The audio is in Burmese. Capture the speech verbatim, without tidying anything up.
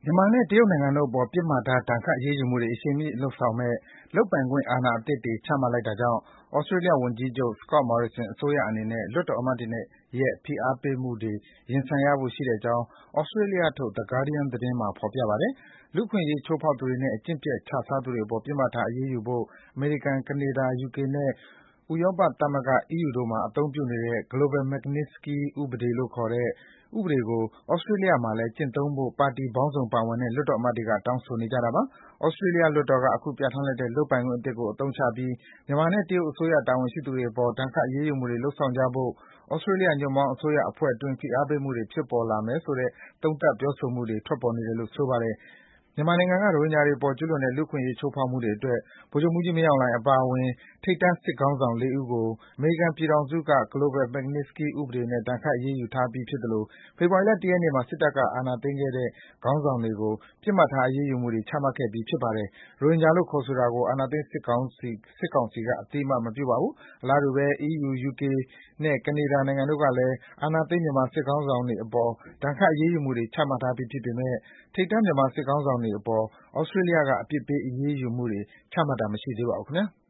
မြန်မာနဲ့ တရုတ်နိုင်ငံတို့အပေါ် ပစ်မှတ်ထား ဒဏ်ခတ်အရေးယူမှုတွေ အရှိန်မြှင့်လုပ်ဆောင်မယ့် လုပ်ပိုင်ခွင့်အာဏာအသစ်တွေ ချမှတ်လိုက်တာကြောင့် Australia ဝန်ကြီးချုပ် Scott Morrison အစိုးရအနေနဲ့ လွှတ်တော်အမတ်တွေရဲ့ ဖိအားပေးမှုတွေ ရင်ဆိုင်ရဖို့ရှိတဲ့အကြောင်း Australia ထုတ် The Guardian သတင်းမှာ ဖော်ပြပါတယ်။ လူ့အခွင့်အရေး ချိုးဖောက်သူတွေနဲ့ အကျင့်ပျက်ခြစားသူတွေအပေါ် ပစ်မှတ်ထား အရေးယူဖို့ အမေရိကန်၊ ကနေဒါ၊ ယူကေနဲ့ ဥရောပသမဂ္ဂ အီးယူ တို့မှာ အသုံးပြုနေတဲ့ Global Magnitsky ဥပဒေလို့ခေါ်တဲ့ ဥပဒေကို Australia မှာလည်း ကျင့်သုံးဖို့ ပါတီပေါင်းစုံပါဝင်တဲ့ လွှတ်တော်အမတ်တွေက တောင်းဆိုနေကြတာပါ။ Australia လွှတ်တော်က အခုပြဌာန်းလိုက်တဲ့ လုပ်ပိုင်ခွင့်အသစ်ကို အသုံးချပြီး မြန်မာနဲ့ တရုတ်အစိုးရ တာဝန်ရှိသူတွေအပေါ် ဒဏ်ခတ်အရေးယူမှုတွေ လုပ်ဆောင်ကြဖို့ Australia ညွန့်ပေါင်းအစိုးရအဖွဲ့အတွင်း ဖိအားပေးမှုတွေ ဖြစ်ပေါ်လာမယ်ဆိုတဲ့ သုံးသပ် ပြောဆိုမှုတွေ ထွက်ပေါ်နေတယ်လို့ ဆိုပါတယ်။ မြန်မာနိုင်ငံက ရိုဟင်ဂျာတွေအပေါ် ကျူးလွန်တဲ့ လူ့အခွင့်အရေး ချိုးဖောက်မှုတွေအတွက် ဗိုလ်ချုပ်မှူးကြီး မင်းအောင်လှိုင်အပါအဝင် ထိပ်တန်း စစ်ခေါင်းဆောင် လေး ဦးကို အမေရိကန်ပြည်ထောင်စုက Global Magnitsky ဥပဒေနဲ့ ဒဏ်ခတ် အရေးယူထားပြီးဖြစ်သလို ဖေဖော်ဝါရီလ ၁ ရက်နေ့မှာ စစ်တပ်က အာဏာသိမ်းခဲ့တဲ့ ခေါင်းဆောင်တွေကို ပစ်မှတ်ထား အရေးယူမှုတွေ ချမှတ်ခဲ့ပြီး ဖြစ်ပါတယ်။ ရိုဟင်ဂျာလို့ ခေါ်ဆိုတာကို အာဏာသိမ်း စစ်ကောင်စီက အသိအမှတ် မပြုပါဘူး။ အလားတူဘဲ အီးယူ ယူကေနဲ့ ကနေဒါနိုင်ငံတို့ကလည်း အာဏာသိမ်း မြန်မာစစ်ခေါင်းဆောင်တွေအပေါ် ဒဏ်ခတ်အရေးယူမှုတွေ ချမှတ်ထားပြီးဖြစ်ပေမယ့် ထိပ်တန်း မြန်မာစစ်ခေါင်းဆောင်တွေအပေါ် Australia က အပြစ်ပေး အရေးယူမှုတွေ ချမှတ်တာ မရှိသေးပါဘူး ခင်ဗျား။